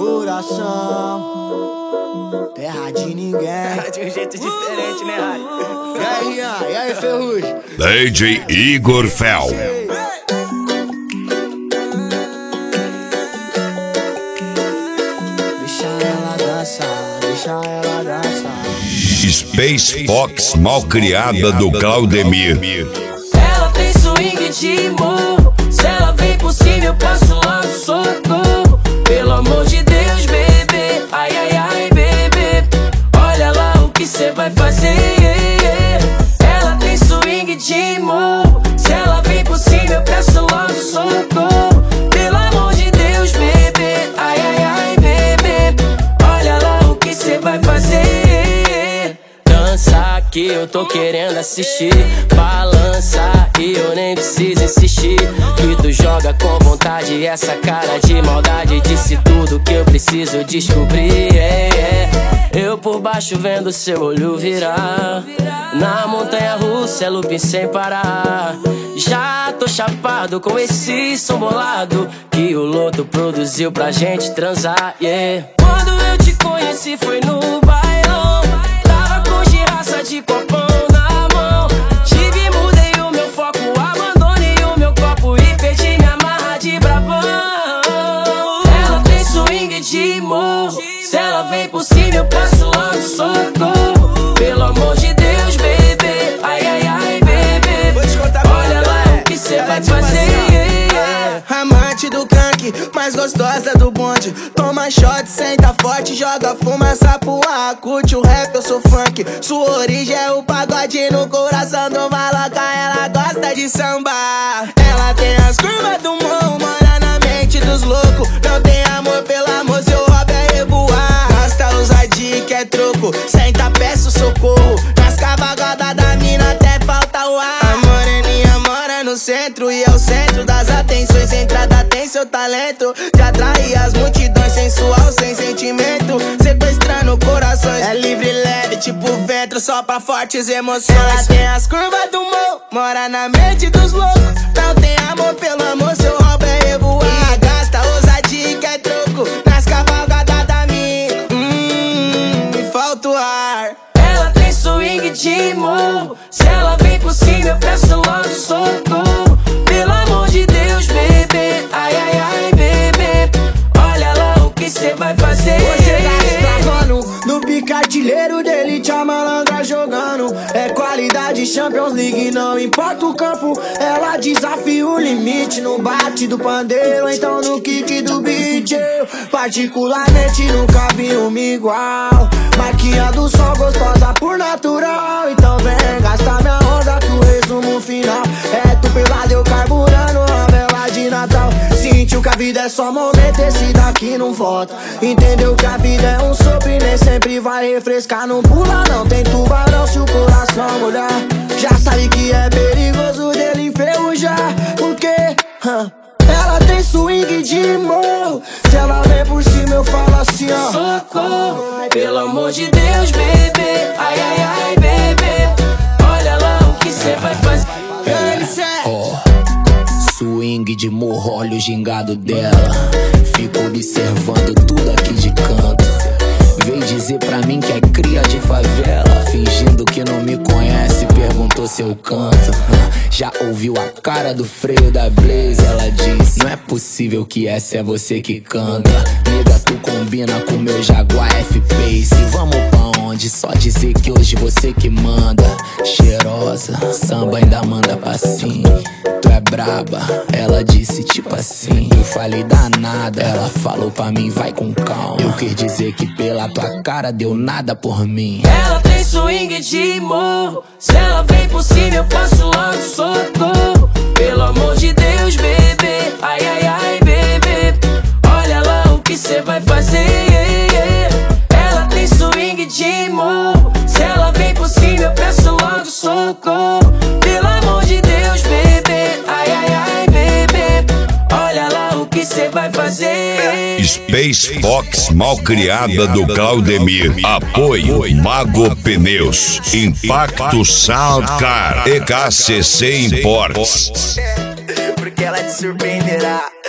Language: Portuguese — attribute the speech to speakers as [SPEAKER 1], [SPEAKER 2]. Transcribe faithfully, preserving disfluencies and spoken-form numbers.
[SPEAKER 1] coração, terra de ninguém.
[SPEAKER 2] De um jeito diferente, né, Rari?
[SPEAKER 1] E aí, Rian? E aí, Ferrugem?
[SPEAKER 3] D J Igor Fel.
[SPEAKER 1] Deixa ela dançar, deixa ela dançar.
[SPEAKER 3] Space Fox mal criada do Claudemir.
[SPEAKER 4] Ela tem swing de morro. Se ela vem por cima eu passo logo socorro. Pelo amor de Deus, bebê. Ai, ai, ai, bebê. Olha lá o que cê vai fazer. Ela tem swing de morro. Se ela vem por cima eu peço logo socorro. Pelo amor de Deus, bebê. Ai, ai, ai, bebê. Olha lá o que cê vai fazer. Dança que eu tô querendo assistir. Balança e eu nem preciso insistir. Que tu joga com vontade, essa cara de maldade. Disse tudo que eu preciso descobrir. É, é. Eu por baixo vendo seu olho virar. Na montanha russa é looping sem parar. Já tô chapado com esse som bolado que o Loto produziu pra gente transar, yeah. Quando eu te conheci foi no bailão. Tava com giraça de copão na mão. Tive, mudei o meu foco, abandonei o meu copo e perdi minha marra de bravão. Ela tem swing de morro. Se ela vem por cima eu passo logo socorro. Pelo amor de Deus, bebê. Ai, ai, ai, bebê. Olha lá o que cê vai fazer.
[SPEAKER 1] Amante do crank, mais gostosa do bonde. Toma shot, senta forte, joga fumaça pro ar. Curte o rap, eu sou funk. Sua origem é o pagode no coração do maloca. Ela gosta de sambar. Ela tem as curvas do morro, mora na mente dos loucos. Não tem amor pelo amor, seu hobby é revoar. Gasta ousadia que é troco, senta, peço socorro. Nas cavalgadas da mina até falta o ar. A moreninha mora no centro e é o centro das atenções. Entrada tem seu talento de atrair as multidões. Sensual, sem sentimento, sequestrando corações. É livre, leve, tipo vento, só pra fortes emoções. Ela tem as curvas do morro, mora na mente dos loucos. Não tem amor pelo amor, seu hobby é revoar. E gasta ousadia que é troco, nas cavalgadas da mina. Hum, me falta o ar.
[SPEAKER 4] Ela tem swing de morro. Se ela vem por cima eu peço logo socorro. Pelo amor de Deus, bebê. Ai, ai, ai, bebê. Olha lá o que cê vai fazer.
[SPEAKER 1] Você tá travando no pique artilheiro dele, te a malandra jogando. É qualidade Champions League, não importa o campo. Ela desafia o limite no bate do pandeiro, então no kick do beat. Eu particularmente nunca vi uma igual. Maquiando só gostosa por natural. Então vem gastar minha onda que o resumo final é tu pelado eu carburando uma vela de Natal. Sentiu que a vida é só momento, esse daqui não volta. Entendeu que a vida é um sopro e nem sempre vai refrescar. Não pula não, tem tubarão se o coração mudar. Já sabe que é perigoso dele enferrujar. Porque huh, ela tem swing de morro. Se ela vem por cima eu falo assim, ó:
[SPEAKER 4] socorro, pelo amor de Deus, bebê. Ai, ai, ai, bebê. Olha lá o que cê vai fazer.
[SPEAKER 5] Oh, swing de morro, olha o gingado dela. Fico observando tudo aqui de canto. Veio dizer pra mim que é cria de favela. Fingindo que não me conhece, perguntou se eu canto. Já ouviu a cara do freio da Blaze? Ela disse: não é possível que essa é você que canta. Nega, tu combina com meu Jaguar F-Pace. Vamos pra onde? Só dizer que hoje você que manda. Cheirosa, samba ainda manda passinho. Tu é braba, ela disse tipo assim. Eu falei danada, ela falou pra mim vai com calma. Eu quis dizer que pela tua cara deu nada por mim.
[SPEAKER 4] Ela tem swing de morro. Se ela vem por cima eu passo logo socorro. Pelo amor de Deus, bebê. Ai, ai, ai, bebê. Olha lá o que cê vai fazer. Ela tem swing de morro. Se ela vem por cima eu peço logo socorro. Pelo amor de Deus, bebê. Ai, ai, ai, bebê. Olha lá o que cê vai fazer.
[SPEAKER 3] Space Fox mal criada do Claudemir. Apoio Mago Pneus, Impacto Soundcar e K C C Imports.
[SPEAKER 2] Porque ela te surpreenderá.